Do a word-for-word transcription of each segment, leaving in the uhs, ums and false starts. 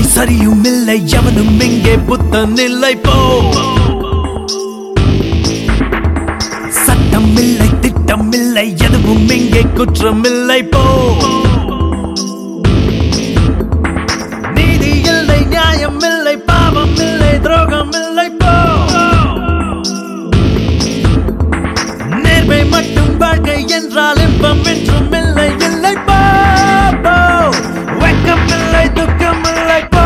இல்லை சரியும் இல்லை எவனும் இங்கே புத்தன் இல்லை போ சட்டம் இல்லை திட்டம் இல்லை எதுவும் இங்கே குற்றம் இல்லை போ நீதி இல்லை நியாயம் இல்லை பாவம் இல்லை துரோகம் இல்லை போ நேர்மை மட்டும் வாழ்க்கை என்றால் இன்பம் என்றும் இல்லை இல்லை போ வெக்கம் இல்லை துக்கம் இல்லை போ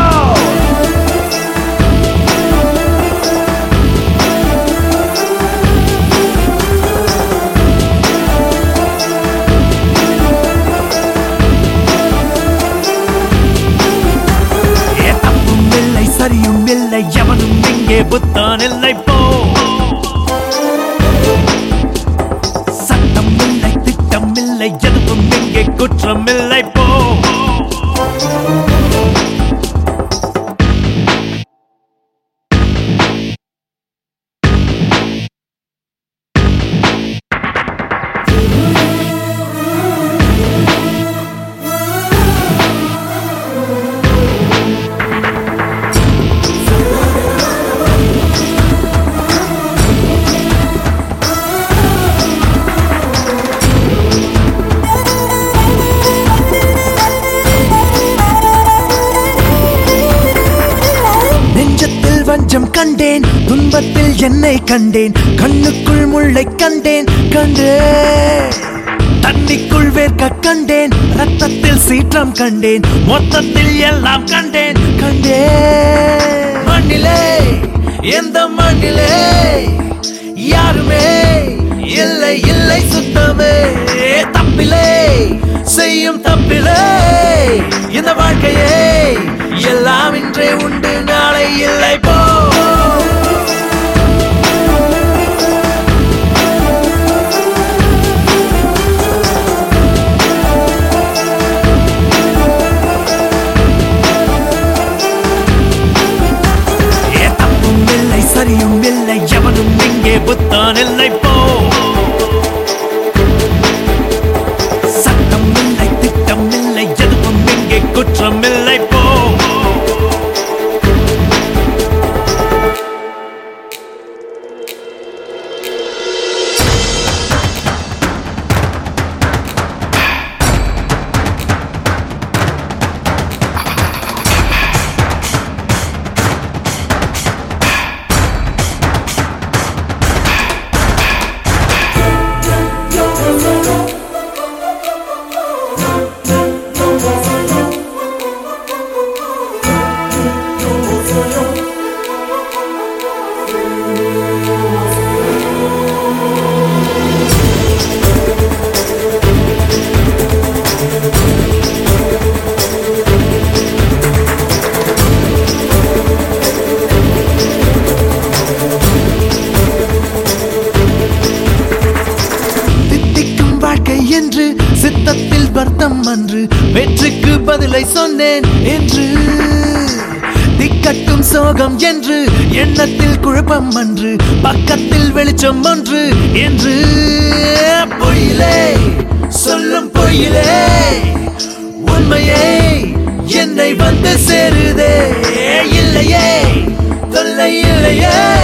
தப்பும் இல்லை சரியும் இல்லை எவனும் இங்கே புத்தான் இல்லை போ சட்டம் இல்லை திட்டம் இல்லை எதுவும் இங்கே குற்றம் இல்லை போ வஞ்சம் கண்டேன் துன்பத்தில் என்னை கண்டேன் கண்ணுக்குள் முள்ளை கண்டேன் கண்டேன் தண்ணிக்குள் வேர்க்க கண்டேன் ரத்தத்தில் சீற்றம் கண்டேன் மொத்தத்தில் எல்லாம் கண்டேன் கண்டேன் மண்ணிலே எந்த மண்ணிலே யாருமே இல்லை இல்லை சுத்தமே தப்பிலே செய்யும் தப்பிலே இந்த வாழ்க்கையே எல்லாம் இன்றே உண்டு நாளை இல்லை போ தப்பும் இல்லை சரியும் இல்லை எவனும் இங்கே புத்தான் இல்லை போ சட்டம் இல்லை திட்டம் இல்லை எதுவும் இங்கே குற்றம் இல்லை போ என்று சித்தத்தில் வர்த்தம் அன்று வெற்றிக்கு பதிலை சொன்னேன் என்று திக்கட்டும் சோகம் என்று எண்ணத்தில் குழப்பம் அன்று பக்கத்தில் வெளிச்சம் ஒன்று என்று பொய்யிலே சொல்லும் பொய்யிலே உண்மையை என்னை வந்து சேருதே இல்லையே தொல்லை இல்லையே